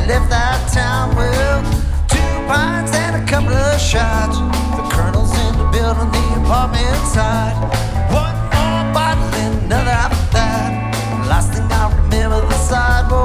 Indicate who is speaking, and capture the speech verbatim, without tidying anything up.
Speaker 1: left that town with two pints and a couple of shots. The colonel's in the building, the apartment side.